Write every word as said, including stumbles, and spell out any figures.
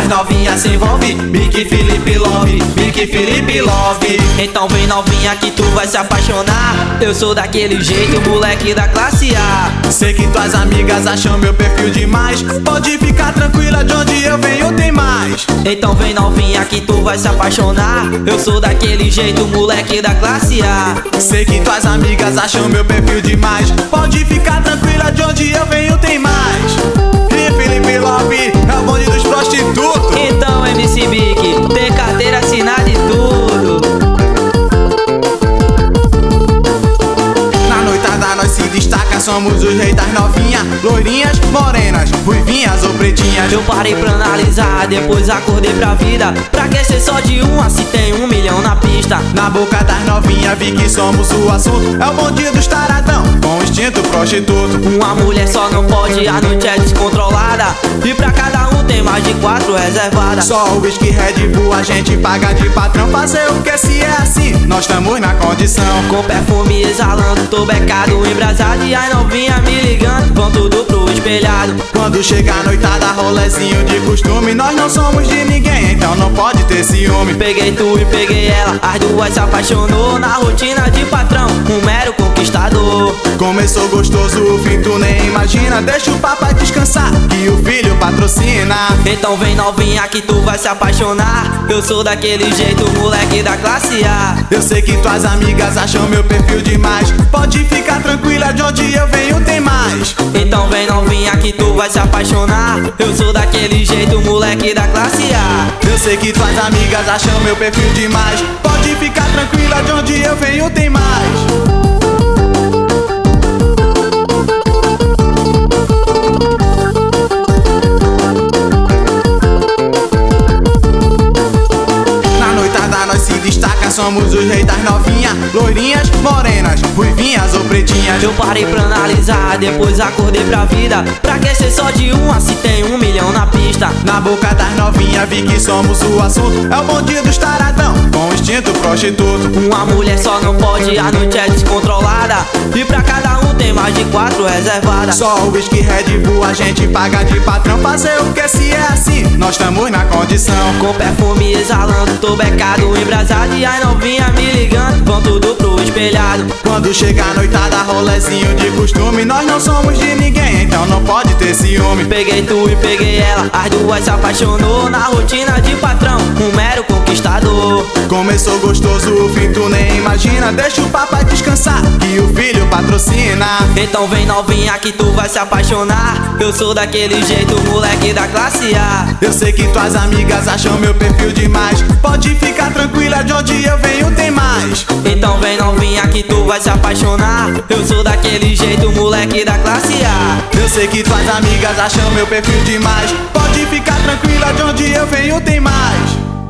as novinhas se envolve. Bique Felipe Love, Bique Felipe Love. Então vem novinha que tu vai se apaixonar. Eu sou daquele jeito, moleque da classe A. Sei que tuas amigas acham meu perfil demais. Pode ficar tranquila, de onde eu venho tem mais. Então vem novinha que tu vai se apaixonar. Eu sou daquele jeito, moleque da classe A. Sei que tuas amigas acham meu perfil demais. Pode ficar tranquila, de onde eu venho tem mais. E Felipe Love é o bonde dos prostitutos. Então M C Bique tem carteira assinada e tudo. Na noitada nós se destaca, somos os reis das novinhas. Loirinhas, morenas, ruivinhas ou pretinhas. Eu parei pra analisar, depois acordei pra vida. Pra que ser só de uma se tem um milhão na pista? Na boca das novinhas vi que somos o assunto. É o bonde dos taradão, com instinto prostituto. Uma mulher só não pode, a noite é descontrolada. E pra cada um tem mais de quatro reservadas. Só o whisky Red Bull a gente paga de patrão. Fazer o que se é assim, nós estamos na condição. Com perfume exalando, tô becado, embrasado. E as novinhas me ligando, vão tudo pro espelhado. Quando chega a noitada, rolezinho de costume. Nós não somos de ninguém, então não pode ter ciúme. Peguei tu e peguei ela, as duas se apaixonou. Na rotina de patrão, um mero conquistador. Começou gostoso, o fim tu nem imagina. Deixa o papai descansar, que o filho patrocina. Então vem novinha que tu vai se apaixonar. Eu sou daquele jeito, moleque da classe A. Eu sei que tuas amigas acham meu perfil demais. Pode ficar tranquila, de onde eu venho tem mais. Então vem novinha que tu vai se apaixonar. Eu sou daquele jeito, moleque da classe A. Eu sei que tuas amigas acham meu perfil demais. Pode ficar tranquila, de onde eu venho tem mais. Somos os reis das novinhas, loirinhas, morenas, ruivinhas ou pretinhas. Eu parei pra analisar, depois acordei pra vida. Pra que ser só de uma se tem um milhão na pista? Na boca das novinhas vi que somos o assunto. É o bonde dos taradão, com instinto prostituto. Uma mulher só não pode, a noite é descontrolada. E pra cada um tem mais de quatro reservadas. Só o whisky Red Bull a gente paga de patrão. Fazer o que se é assim, nós estamos na condição. Com perfume exalando, tô becado, embrasado. E as novinhas me ligando, vão tudo pro espelhado. Quando chega a noitada, rolezinho de costume. Nós não somos de ninguém, então não pode ter ciúme. Peguei tu e peguei ela, as duas se apaixonou. Na rotina de patrão, um mero conquistador. Começou gostoso, o fim tu nem imagina. Deixa o papai descansar, que o filho patrocina. Então vem novinha que tu vai se apaixonar. Eu sou daquele jeito, moleque da classe A. Eu sei que tuas amigas acham meu perfil demais. Pode ficar tranquila, de onde eu venho tem mais. Então vem novinha que tu vai se apaixonar. Eu sou daquele jeito, moleque da classe A. Eu sei que tuas amigas acham meu perfil demais. Pode ficar tranquila, de onde eu venho tem mais.